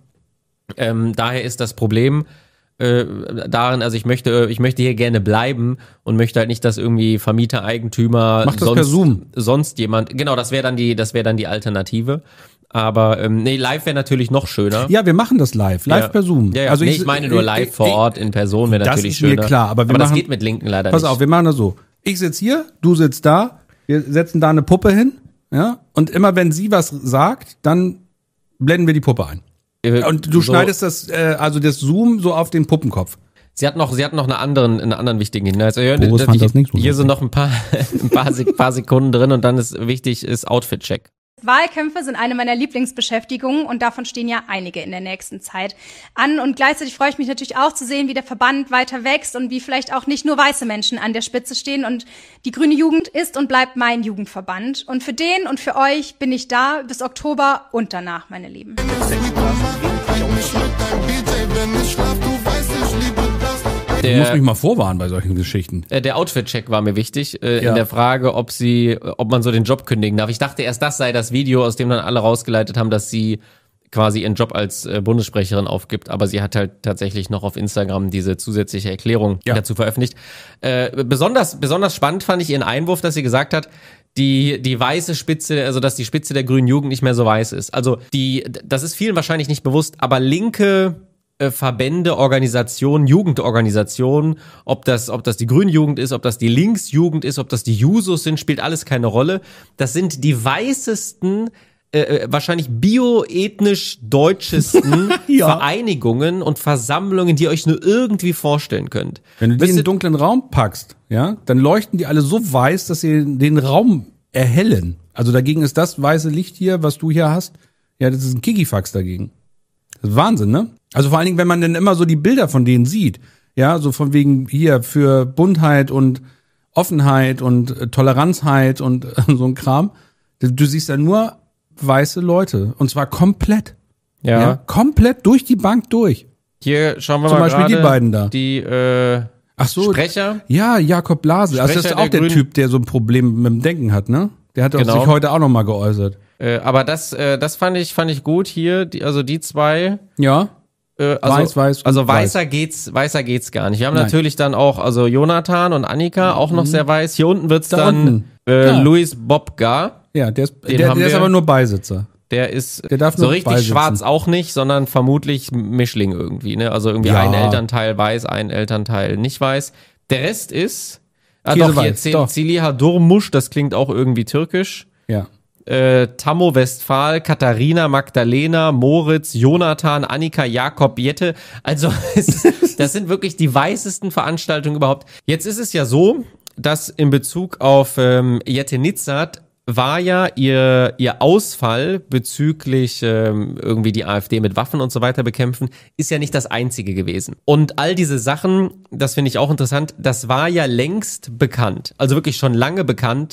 Daher ist das Problem darin, also ich möchte hier gerne bleiben und möchte halt nicht, dass irgendwie Vermieter, Eigentümer, Mach das per Zoom. Sonst jemand, genau, das wäre dann die Alternative. Aber nee, live wäre natürlich noch schöner. Ja, wir machen das live per Zoom. Ja, also ich meine nur live vor Ort in Person wäre natürlich schöner. Das ist mir klar, aber das geht mit Linken leider nicht. Pass auf, wir machen das so. Ich sitze hier, du sitzt da, wir setzen da eine Puppe hin, ja, und immer wenn sie was sagt, dann blenden wir die Puppe ein. Und du schneidest das Zoom so auf den Puppenkopf. Sie hat noch einen anderen wichtigen Hinweis. Hier sind noch ein paar Sekunden drin und dann ist Outfit-Check. Wahlkämpfe sind eine meiner Lieblingsbeschäftigungen und davon stehen ja einige in der nächsten Zeit an. Und gleichzeitig freue ich mich natürlich auch zu sehen, wie der Verband weiter wächst und wie vielleicht auch nicht nur weiße Menschen an der Spitze stehen. Und die grüne Jugend ist und bleibt mein Jugendverband. Und für den und für euch bin ich da bis Oktober und danach, meine Lieben. Du musst mich mal vorwarnen bei solchen Geschichten. Der Outfit-Check war mir wichtig, in der Frage, ob man so den Job kündigen darf. Ich dachte erst, das sei das Video, aus dem dann alle rausgeleitet haben, dass sie quasi ihren Job als Bundessprecherin aufgibt, aber sie hat halt tatsächlich noch auf Instagram diese zusätzliche Erklärung dazu veröffentlicht. Besonders spannend fand ich ihren Einwurf, dass sie gesagt hat, die weiße Spitze, also dass die Spitze der grünen Jugend nicht mehr so weiß ist. Also das ist vielen wahrscheinlich nicht bewusst, aber linke Verbände, Organisationen, Jugendorganisationen, ob das die Grünjugend ist, ob das die Linksjugend ist, ob das die Jusos sind, spielt alles keine Rolle. Das sind die weißesten, wahrscheinlich bioethnisch deutschesten Vereinigungen und Versammlungen, die ihr euch nur irgendwie vorstellen könnt. Wenn du die in einen dunklen Raum packst, ja, dann leuchten die alle so weiß, dass sie den Raum erhellen. Also dagegen ist das weiße Licht hier, was du hier hast, ja, das ist ein Kikifax dagegen. Das ist Wahnsinn, ne? Also vor allen Dingen, wenn man dann immer so die Bilder von denen sieht, ja, so von wegen hier für Buntheit und Offenheit und Toleranzheit und so ein Kram. Du siehst da nur weiße Leute und zwar komplett. Ja, komplett durch die Bank durch. Hier schauen wir Zum mal Beispiel gerade die beiden da. Die Ach so, Sprecher. Ja, Jakob Blase. Also das ist auch der Typ, der so ein Problem mit dem Denken hat, ne? Der hat sich heute auch noch mal geäußert. Aber das fand ich gut hier, die zwei. Ja. Also weißer geht's gar nicht. Wir haben natürlich dann auch, also Jonathan und Annika auch noch sehr weiß. Hier unten wird's dann Luis Bobga. Ja, der ist aber nur Beisitzer. Der ist darf so nur richtig beisitzen. schwarz auch nicht, sondern vermutlich Mischling irgendwie, ne? Also irgendwie ein Elternteil weiß, ein Elternteil nicht weiß. Der Rest ist Zeliha Durmuş, das klingt auch irgendwie türkisch. Ja. Tammo Westphal, Katharina, Magdalena, Moritz, Jonathan, Annika, Jakob, Jette. Also das sind wirklich die weißesten Veranstaltungen überhaupt. Jetzt ist es ja so, dass in Bezug auf Jette Nitzat war ja ihr Ausfall bezüglich irgendwie die AfD mit Waffen und so weiter bekämpfen, ist ja nicht das einzige gewesen. Und all diese Sachen, das finde ich auch interessant, das war ja längst bekannt. Also wirklich schon lange bekannt,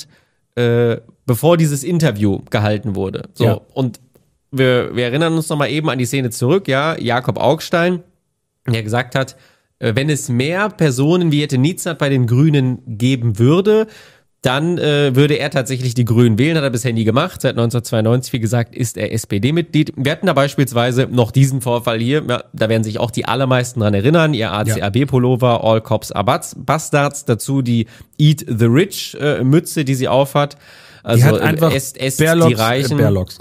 bevor dieses Interview gehalten wurde. So, ja. Und wir erinnern uns nochmal eben an die Szene zurück, ja, Jakob Augstein, der gesagt hat, wenn es mehr Personen wie Jette Nitzat bei den Grünen geben würde, dann würde er tatsächlich die Grünen wählen, hat er bisher nie gemacht. Seit 1992, wie gesagt, ist er SPD-Mitglied. Wir hatten da beispielsweise noch diesen Vorfall hier, ja, da werden sich auch die allermeisten dran erinnern, ihr ACAB-Pullover, All Cops are Bastards, dazu die Eat the Rich Mütze, die sie aufhat. Also die hat einfach die Reichen. Berlocks.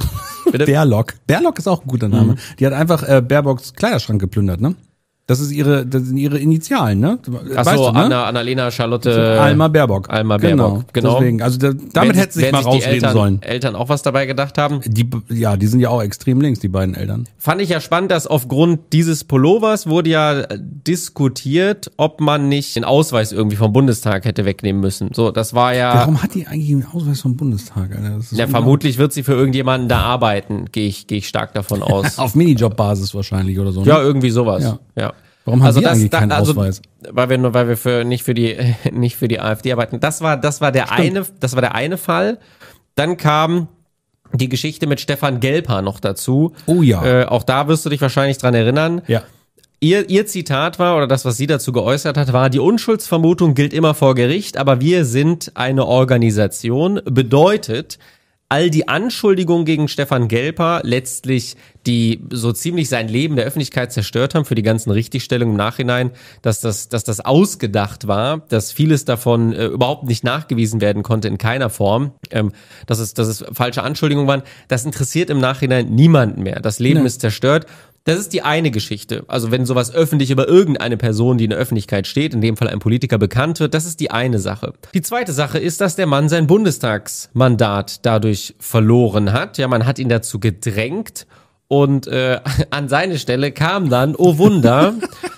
Berlock ist auch ein guter Name. Die hat einfach Baerbocks Kleiderschrank geplündert, ne? Das sind ihre Initialen, ne? Ach so, ne? Annalena Charlotte Alma Baerbock. Genau. Deswegen, also damit hätte sie sich mal rausreden sollen. Eltern auch was dabei gedacht haben. Die sind ja auch extrem links, die beiden Eltern. Fand ich ja spannend, dass aufgrund dieses Pullovers wurde ja diskutiert, ob man nicht den Ausweis irgendwie vom Bundestag hätte wegnehmen müssen. So, das war ja. Warum hat die eigentlich einen Ausweis vom Bundestag, Alter? Das ist vermutlich wird sie für irgendjemanden da arbeiten, gehe ich stark davon aus. Auf Minijobbasis wahrscheinlich oder so. Ne? Ja, irgendwie sowas. Ja. Warum haben die eigentlich keinen Ausweis? Weil wir nicht für die AfD arbeiten. Das war der eine Fall. Dann kam die Geschichte mit Stefan Gelper noch dazu. Oh ja. Auch da wirst du dich wahrscheinlich dran erinnern. Ja. Ihr Zitat war, oder das, was sie dazu geäußert hat, war, die Unschuldsvermutung gilt immer vor Gericht, aber wir sind eine Organisation, bedeutet, all die Anschuldigungen gegen Stefan Gelper, letztlich die so ziemlich sein Leben der Öffentlichkeit zerstört haben für die ganzen Richtigstellungen im Nachhinein, dass das ausgedacht war, dass vieles davon überhaupt nicht nachgewiesen werden konnte in keiner Form, dass es falsche Anschuldigungen waren, das interessiert im Nachhinein niemanden mehr. Das Leben ist zerstört. Das ist die eine Geschichte. Also wenn sowas öffentlich über irgendeine Person, die in der Öffentlichkeit steht, in dem Fall ein Politiker, bekannt wird, das ist die eine Sache. Die zweite Sache ist, dass der Mann sein Bundestagsmandat dadurch verloren hat. Ja, man hat ihn dazu gedrängt und an seine Stelle kam dann, oh Wunder,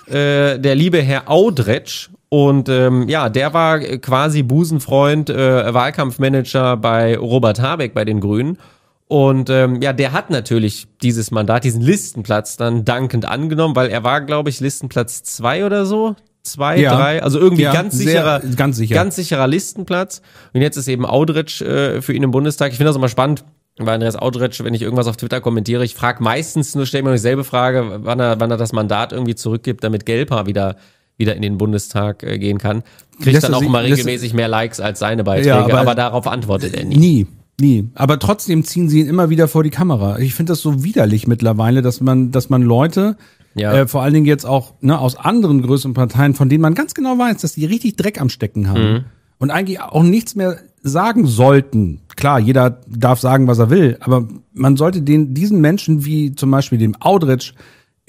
der liebe Herr Audretsch. Und der war quasi Busenfreund, Wahlkampfmanager bei Robert Habeck bei den Grünen. Und der hat natürlich dieses Mandat, diesen Listenplatz dann dankend angenommen, weil er war, glaube ich, Listenplatz 2 oder so. 2, 3, also irgendwie ganz sicherer Listenplatz. Und jetzt ist eben Audretsch für ihn im Bundestag. Ich finde das immer spannend, weil Andreas Audretsch, wenn ich irgendwas auf Twitter kommentiere, ich frage meistens, stelle mir nur dieselbe Frage, wann er das Mandat irgendwie zurückgibt, damit Gelper wieder in den Bundestag gehen kann. Kriegt dann auch immer regelmäßig mehr Likes als seine Beiträge, aber darauf antwortet er nie. Nie. Aber trotzdem ziehen sie ihn immer wieder vor die Kamera. Ich finde das so widerlich mittlerweile, dass man Leute, vor allen Dingen jetzt auch aus anderen größeren Parteien, von denen man ganz genau weiß, dass die richtig Dreck am Stecken haben und eigentlich auch nichts mehr sagen sollten. Klar, jeder darf sagen, was er will, aber man sollte diesen Menschen wie zum Beispiel dem Audretsch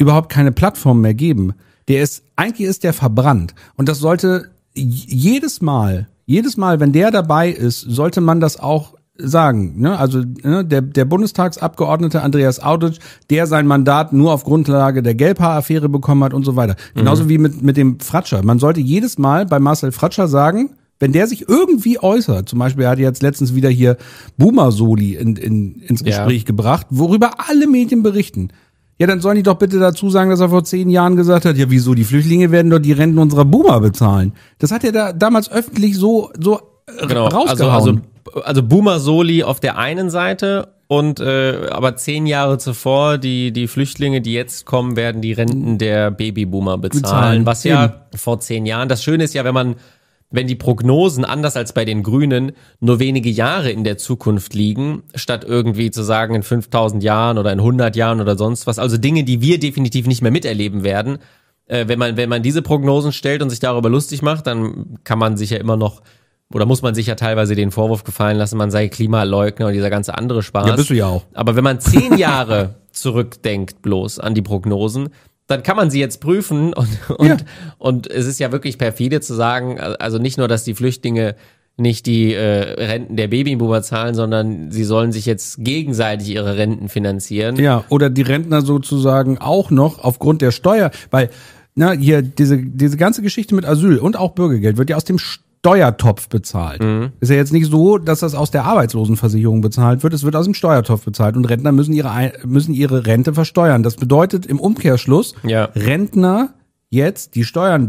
überhaupt keine Plattform mehr geben. Eigentlich ist der verbrannt. Und das sollte jedes Mal, wenn der dabei ist, sollte man das auch sagen. Ne? Also der Bundestagsabgeordnete Andreas Audic, der sein Mandat nur auf Grundlage der Gelbhaar-Affäre bekommen hat und so weiter. Genauso wie mit dem Fratscher. Man sollte jedes Mal bei Marcel Fratscher sagen, wenn der sich irgendwie äußert, zum Beispiel, er hat jetzt letztens wieder hier Boomer Soli ins Gespräch gebracht, worüber alle Medien berichten. Ja, dann sollen die doch bitte dazu sagen, dass er vor 10 Jahren gesagt hat, ja wieso, die Flüchtlinge werden doch die Renten unserer Boomer bezahlen. Das hat er da damals öffentlich so rausgehauen. Also Boomer Soli auf der einen Seite und aber 10 Jahre zuvor, die Flüchtlinge, die jetzt kommen, werden die Renten der Babyboomer bezahlen. Was ja vor 10 Jahren, das Schöne ist ja, wenn die Prognosen, anders als bei den Grünen, nur wenige Jahre in der Zukunft liegen, statt irgendwie zu sagen in 5000 Jahren oder in 100 Jahren oder sonst was, also Dinge, die wir definitiv nicht mehr miterleben werden, wenn man diese Prognosen stellt und sich darüber lustig macht, dann kann man sich ja immer noch, oder muss man sich ja teilweise den Vorwurf gefallen lassen, man sei Klimaleugner und dieser ganze andere Spaß. Ja, bist du ja auch. Aber wenn man 10 Jahre zurückdenkt bloß an die Prognosen, dann kann man sie jetzt prüfen und es ist ja wirklich perfide zu sagen, also nicht nur, dass die Flüchtlinge nicht die Renten der Babyboomer zahlen, sondern sie sollen sich jetzt gegenseitig ihre Renten finanzieren. Ja, oder die Rentner sozusagen auch noch aufgrund der Steuer, weil hier diese ganze Geschichte mit Asyl und auch Bürgergeld wird ja aus dem Steuertopf bezahlt. Ist ja jetzt nicht so, dass das aus der Arbeitslosenversicherung bezahlt wird, es wird aus dem Steuertopf bezahlt und Rentner müssen ihre Rente versteuern. Das bedeutet im Umkehrschluss, Rentner jetzt, die Steuern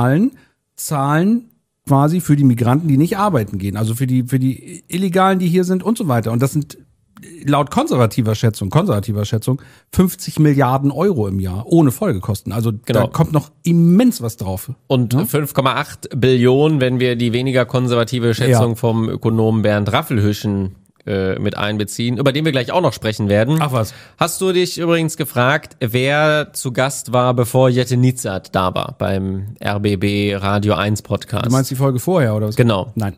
zahlen quasi für die Migranten, die nicht arbeiten gehen, also für die Illegalen, die hier sind und so weiter. Und das sind laut konservativer Schätzung 50 Milliarden Euro im Jahr ohne Folgekosten. Also da kommt noch immens was drauf. Und 5,8 Billionen, wenn wir die weniger konservative Schätzung vom Ökonomen Bernd Raffelhüschen mit einbeziehen, über den wir gleich auch noch sprechen werden. Ach was. Hast du dich übrigens gefragt, wer zu Gast war, bevor Jette Nitzat da war beim RBB Radio 1 Podcast? Du meinst die Folge vorher oder was? Genau. Nein.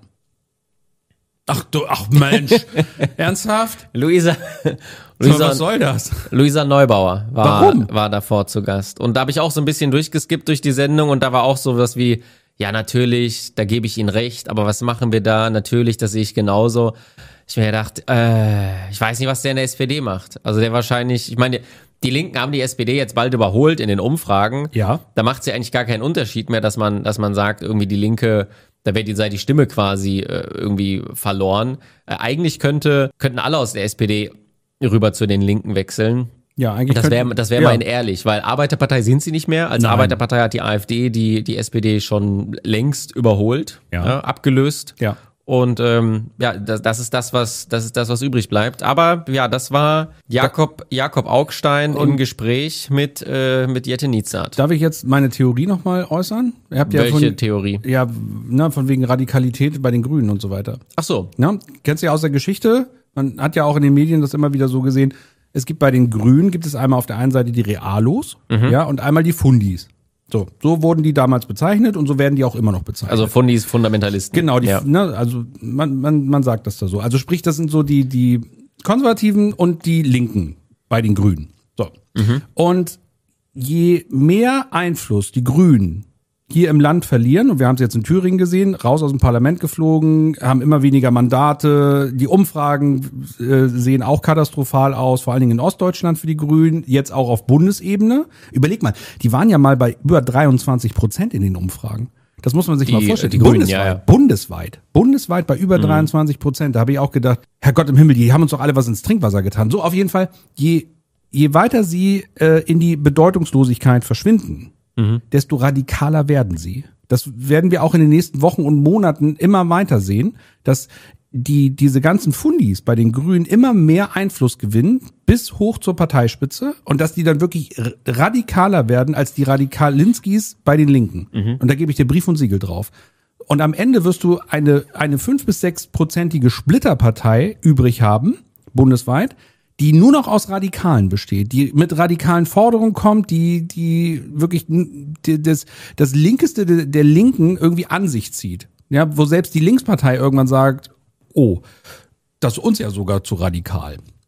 Ach Mensch, ernsthaft? Luisa, was soll das? Luisa Neubauer war davor zu Gast. Und da habe ich auch so ein bisschen durchgeskippt durch die Sendung und da war auch so was wie, ja natürlich, da gebe ich Ihnen recht, aber was machen wir da? Natürlich, das sehe ich genauso. Ich mir gedacht, ich weiß nicht, was der in der SPD macht. Also der wahrscheinlich, ich meine, die Linken haben die SPD jetzt bald überholt in den Umfragen. Ja. Da macht es ja eigentlich gar keinen Unterschied mehr, dass man sagt, irgendwie die Linke, da sei die Stimme quasi irgendwie verloren. Eigentlich könnten alle aus der SPD rüber zu den Linken wechseln. Ja, eigentlich. Das wäre mal ehrlich, weil Arbeiterpartei sind sie nicht mehr. Als Nein. Arbeiterpartei hat die AfD die SPD schon längst überholt, abgelöst. Ja. Und das ist das, was übrig bleibt. Aber ja, das war Jakob Augstein im Gespräch mit Jette Nitzat. Darf ich jetzt meine Theorie nochmal äußern? Welche Theorie? Ja, von wegen Radikalität bei den Grünen und so weiter. Ach so. Kennst du ja aus der Geschichte, man hat ja auch in den Medien das immer wieder so gesehen, es gibt bei den Grünen, gibt es einmal auf der einen Seite die Realos, und einmal die Fundis. So wurden die damals bezeichnet und so werden die auch immer noch bezeichnet. Also Fundis, Fundamentalisten. Genau, also man sagt das da so. Also sprich, das sind so die Konservativen und die Linken bei den Grünen. So. Und je mehr Einfluss die Grünen hier im Land verlieren, und wir haben es jetzt in Thüringen gesehen, raus aus dem Parlament geflogen, haben immer weniger Mandate, die Umfragen sehen auch katastrophal aus, vor allen Dingen in Ostdeutschland für die Grünen, jetzt auch auf Bundesebene. Überleg mal, die waren ja mal bei über 23% in den Umfragen. Das muss man sich mal vorstellen. Die Grünen, Bundesweit bei über 23%. Da habe ich auch gedacht, Herrgott im Himmel, die haben uns doch alle was ins Trinkwasser getan. So, auf jeden Fall, je weiter sie in die Bedeutungslosigkeit verschwinden, desto radikaler werden sie. Das werden wir auch in den nächsten Wochen und Monaten immer weiter sehen, dass diese ganzen Fundis bei den Grünen immer mehr Einfluss gewinnen, bis hoch zur Parteispitze, und dass die dann wirklich radikaler werden als die Radikalinskis bei den Linken. Und da gebe ich dir Brief und Siegel drauf. Und am Ende wirst du eine 5- bis 6-prozentige Splitterpartei übrig haben, bundesweit, die nur noch aus Radikalen besteht, die mit radikalen Forderungen kommt, die wirklich das Linkeste der Linken irgendwie an sich zieht. Ja, wo selbst die Linkspartei irgendwann sagt, oh, das ist uns ja sogar zu radikal.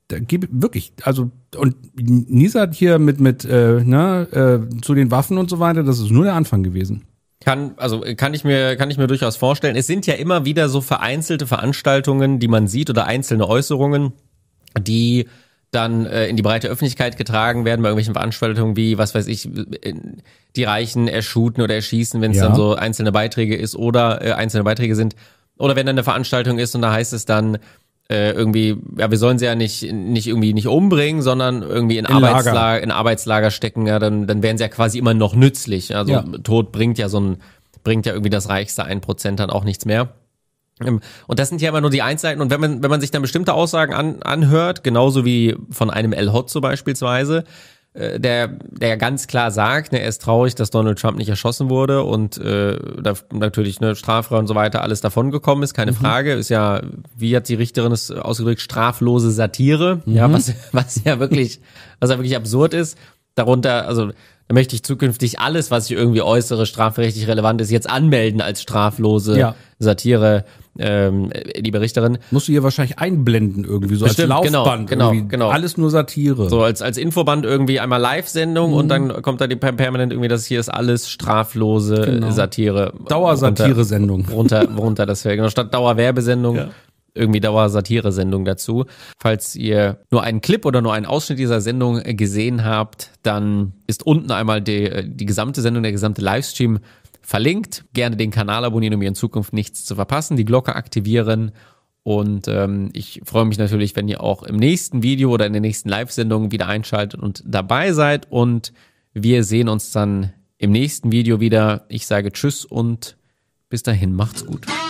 Da gibt wirklich, also, und Niesat hier mit zu den Waffen und so weiter, das ist nur der Anfang gewesen. Kann ich mir durchaus vorstellen. Es sind ja immer wieder so vereinzelte Veranstaltungen, die man sieht oder einzelne Äußerungen, die dann in die breite Öffentlichkeit getragen werden bei irgendwelchen Veranstaltungen wie, was weiß ich, die Reichen erschuten oder erschießen, wenn es dann so einzelne Beiträge ist oder einzelne Beiträge sind. Oder wenn dann eine Veranstaltung ist und da heißt es dann irgendwie, ja, wir sollen sie ja nicht umbringen, sondern irgendwie in Arbeitslager stecken, ja, dann wären sie ja quasi immer noch nützlich. Also Tod bringt ja irgendwie das reichste 1% dann auch nichts mehr. Und das sind ja immer nur die Einzelheiten. Und wenn man sich dann bestimmte Aussagen anhört, genauso wie von einem El Hotzo beispielsweise, der ganz klar sagt, er ist traurig, dass Donald Trump nicht erschossen wurde und da natürlich straffrei und so weiter alles davon gekommen ist, keine Frage. Ist ja, wie hat die Richterin es ausgedrückt, straflose Satire, ja, was ja wirklich absurd ist. Darunter, also da möchte ich zukünftig alles, was ich irgendwie äußere, strafrechtlich relevant ist, jetzt anmelden als straflose Satire, liebe Richterin. Musst du hier wahrscheinlich einblenden irgendwie, so bestimmt, als Laufband. Genau. Alles nur Satire. So als Infoband irgendwie einmal Live-Sendung und dann kommt da die permanent irgendwie, das hier ist alles straflose Satire. Dauersatire-Sendung. Worunter das wäre. Genau, statt Dauerwerbesendung. Ja. Irgendwie Dauersatire-Sendung dazu. Falls ihr nur einen Clip oder nur einen Ausschnitt dieser Sendung gesehen habt, dann ist unten einmal die gesamte Sendung, der gesamte Livestream verlinkt. Gerne den Kanal abonnieren, um in Zukunft nichts zu verpassen, die Glocke aktivieren und ich freue mich natürlich, wenn ihr auch im nächsten Video oder in der nächsten Live-Sendung wieder einschaltet und dabei seid und wir sehen uns dann im nächsten Video wieder. Ich sage Tschüss und bis dahin, macht's gut.